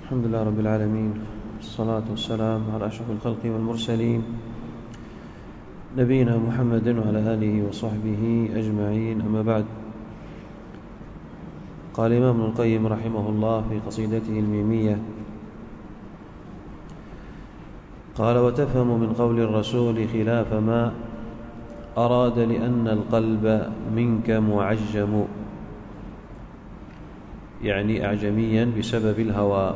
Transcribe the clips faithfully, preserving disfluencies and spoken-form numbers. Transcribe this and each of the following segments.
الحمد لله رب العالمين، والصلاة والسلام على أشرف الخلق والمرسلين نبينا محمد وعلى آله وصحبه أجمعين، أما بعد. قال الإمام ابن القيم رحمه الله في قصيدته الميمية، قال: وتفهم من قول الرسول خلاف ما أراد، لأن القلب منك معجم، يعني أعجميا بسبب الهوى.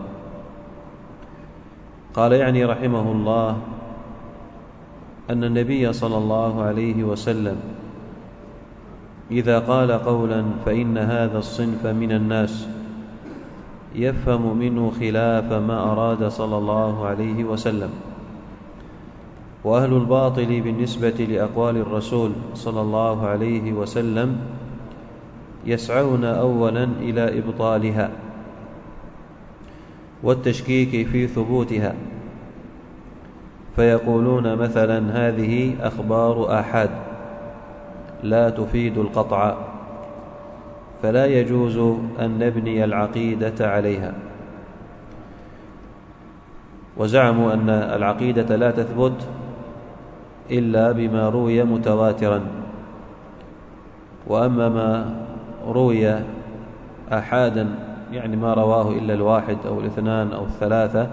قال يعني رحمه الله أن النبي صلى الله عليه وسلم إذا قال قولا فإن هذا الصنف من الناس يفهم منه خلاف ما أراد صلى الله عليه وسلم. وأهل الباطل بالنسبة لأقوال الرسول صلى الله عليه وسلم يسعون أولا إلى إبطالها والتشكيك في ثبوتها، فيقولون مثلا: هذه أخبار آحاد لا تفيد القطع، فلا يجوز أن نبني العقيدة عليها. وزعموا أن العقيدة لا تثبت إلا بما روي متواترا، وأما ما روي آحادا، يعني ما رواه إلا الواحد أو الاثنان أو الثلاثة،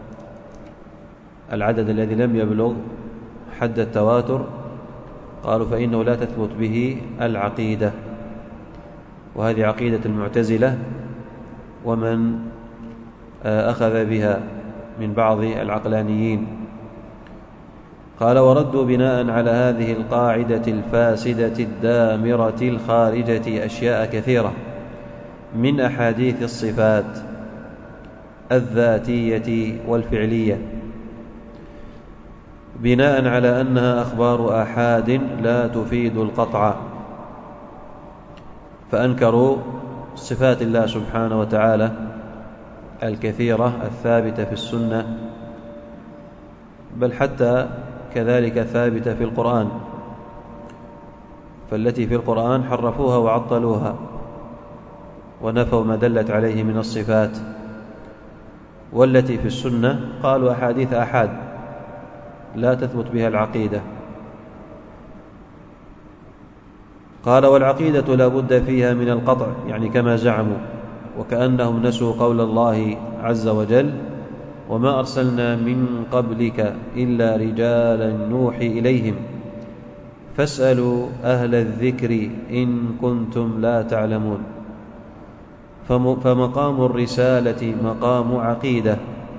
العدد الذي لم يبلغ حد التواتر، قالوا فإنه لا تثبت به العقيدة. وهذه عقيدة المعتزلة ومن أخذ بها من بعض العقلانيين. قال: وردوا بناء على هذه القاعدة الفاسدة الدامرة الخارجة أشياء كثيرة من أحاديث الصفات الذاتية والفعلية، بناء على أنها أخبار آحاد لا تفيد القطع، فأنكروا صفات الله سبحانه وتعالى الكثيرة الثابتة في السنة، بل حتى كذلك ثابتة في القرآن، فالتي في القرآن حرفوها وعطلوها ونفوا ما دلت عليه من الصفات، والتي في السنة قالوا أحاديث آحاد لا تثبت بها العقيدة. قال: والعقيدة لا بد فيها من القطع، يعني كما زعموا، وكأنهم نسوا قول الله عز وجل: وما أرسلنا من قبلك إلا رجالا نوحي إليهم فاسألوا أهل الذكر إن كنتم لا تعلمون. فمقام الرسالة مقام عقيدة،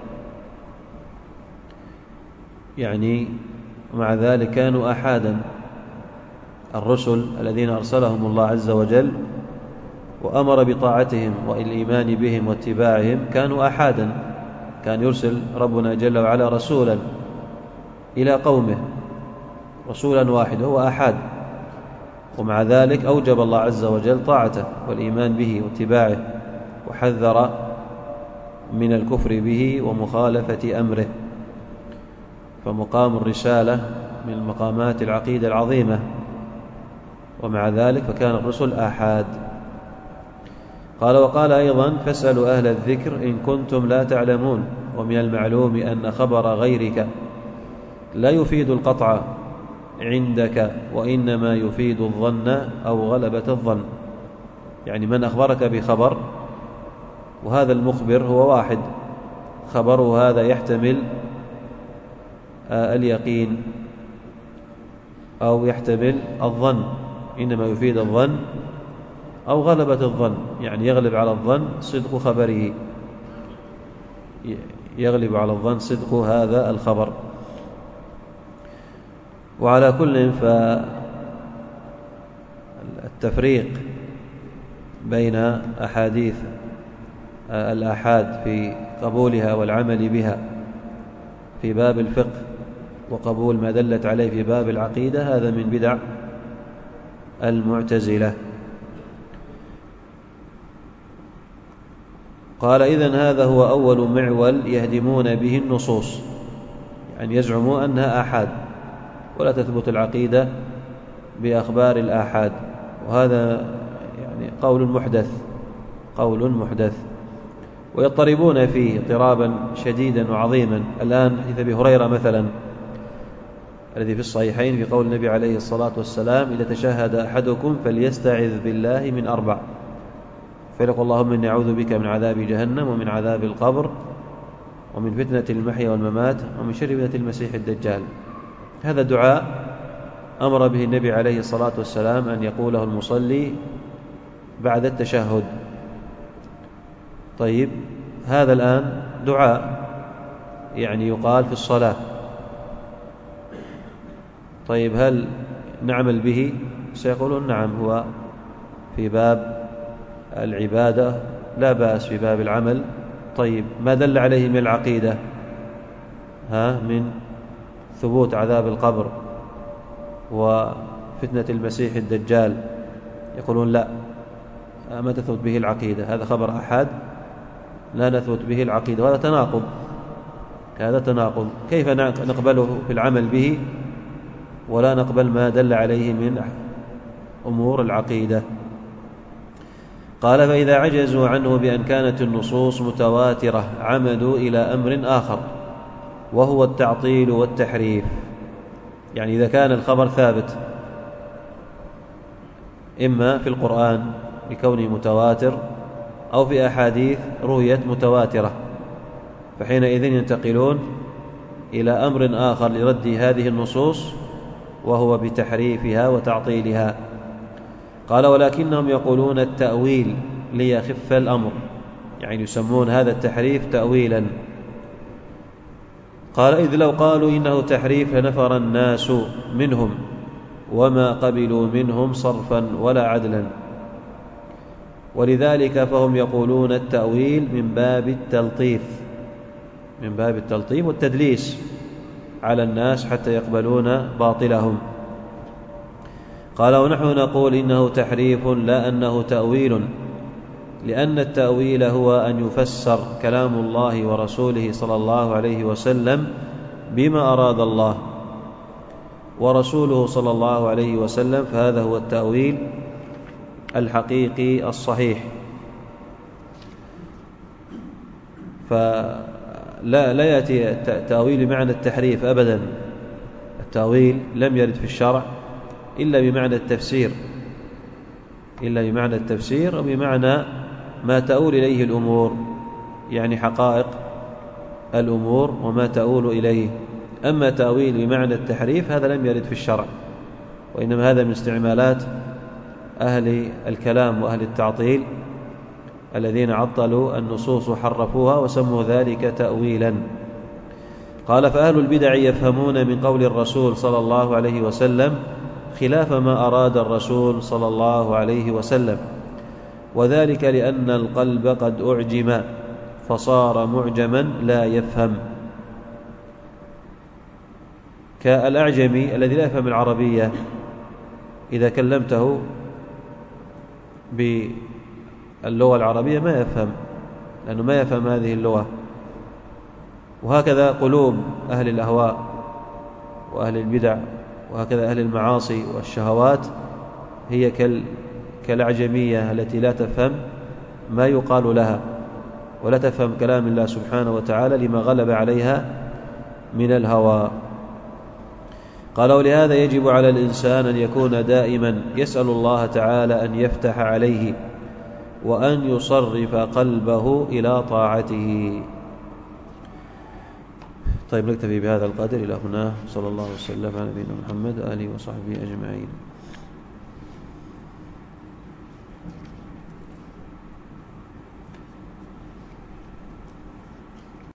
يعني مع ذلك كانوا آحادا. الرسل الذين أرسلهم الله عز وجل وأمر بطاعتهم والإيمان بهم واتباعهم كانوا آحادا. كان يرسل ربنا جل وعلا رسولا إلى قومه، رسولا واحد هو آحاد، ومع ذلك أوجب الله عز وجل طاعته والإيمان به واتباعه، وحذر من الكفر به ومخالفة أمره. فمقام الرسالة من مقامات العقيدة العظيمة، ومع ذلك فكان الرسل آحاد. قال: وقال أيضا: فاسألوا أهل الذكر إن كنتم لا تعلمون. ومن المعلوم أن خبر غيرك لا يفيد القطع عندك، وإنما يفيد الظن أو غلبة الظن. يعني من أخبرك بخبر وهذا المخبر هو واحد، خبره هذا يحتمل اليقين أو يحتمل الظن، إنما يفيد الظن أو غلبة الظن، يعني يغلب على الظن صدق خبره، يغلب على الظن صدق هذا الخبر. وعلى كل، فالتفريق بين أحاديث الآحاد في قبولها والعمل بها في باب الفقه وقبول ما دلت عليه في باب العقيدة، هذا من بدع المعتزلة. قال: إذن هذا هو أول معول يهدمون به النصوص، يعني يزعمون أنها آحاد ولا تثبت العقيدة بأخبار الآحاد، وهذا يعني قول محدث قول محدث ويضطربون فيه اضطرابا شديدا وعظيما. الآن حديث أبي هريرة مثلا الذي في الصحيحين في قول النبي عليه الصلاة والسلام: إذا تشهد أحدكم فليستعذ بالله من أربع، فيقول: اللهم إني أعوذ بك من عذاب جهنم ومن عذاب القبر ومن فتنة المحيا والممات ومن شر فتنة المسيح الدجال. هذا دعاء أمر به النبي عليه الصلاة والسلام أن يقوله المصلي بعد التشهد. طيب، هذا الآن دعاء يعني يقال في الصلاة. طيب، هل نعمل به؟ سيقولون: نعم، هو في باب العبادة لا بأس في باب العمل. طيب، ما دل عليه من العقيدة ها من ثبوت عذاب القبر وفتنة المسيح الدجال؟ يقولون: لا، ما تثبت به العقيدة، هذا خبر أحد لا نثبت به العقيدة. وهذا تناقض، هذا تناقض. كيف نقبله في العمل به ولا نقبل ما دل عليه من أمور العقيدة؟ قال: فإذا عجزوا عنه بأن كانت النصوص متواترة عمدوا إلى أمر آخر وهو التعطيل والتحريف. يعني إذا كان الخبر ثابت إما في القرآن بكونه متواتر أو في أحاديث رويت متواترة، فحينئذ ينتقلون إلى أمر آخر لرد هذه النصوص وهو بتحريفها وتعطيلها. قال: ولكنهم يقولون التأويل ليخف الأمر، يعني يسمون هذا التحريف تأويلا. قال: إذ لو قالوا إنه تحريف لنفر الناس منهم وما قبلوا منهم صرفا ولا عدلا، ولذلك فهم يقولون التأويل من باب التلطيف من باب التلطيف والتدليس على الناس حتى يقبلون باطلهم. قال: ونحن نقول إنه تحريف لا أنه تأويل، لأن التأويل هو أن يفسر كلام الله ورسوله صلى الله عليه وسلم بما أراد الله ورسوله صلى الله عليه وسلم، فهذا هو التأويل الحقيقي الصحيح. فلا لا يأتي التأويل بمعنى التحريف أبدا. التأويل لم يرد في الشرع إلا بمعنى التفسير إلا بمعنى التفسير وبمعنى ما تؤول إليه الأمور، يعني حقائق الأمور وما تؤول إليه. أما تأويل بمعنى التحريف هذا لم يرد في الشرع، وإنما هذا من استعمالات أهل الكلام وأهل التعطيل الذين عطلوا النصوص وحرفوها وسموا ذلك تأويلا. قال: فأهل البدع يفهمون من قول الرسول صلى الله عليه وسلم خلاف ما أراد الرسول صلى الله عليه وسلم، وذلك لأن القلب قد أعجم فصار معجما لا يفهم، كالأعجمي الذي لا يفهم العربية إذا كلمته باللغة العربية ما يفهم، لأنه ما يفهم هذه اللغة. وهكذا قلوب أهل الأهواء وأهل البدع وهكذا أهل المعاصي والشهوات هي كالأعجمية التي لا تفهم ما يقال لها ولا تفهم كلام الله سبحانه وتعالى لما غلب عليها من الهوى. قال: ولهذا يجب على الإنسان أن يكون دائما يسأل الله تعالى أن يفتح عليه وأن يصرف قلبه إلى طاعته. طيب، نكتفي بهذا القدر إلى هنا. صلى الله وسلم على نبينا محمد آله وصحبه أجمعين.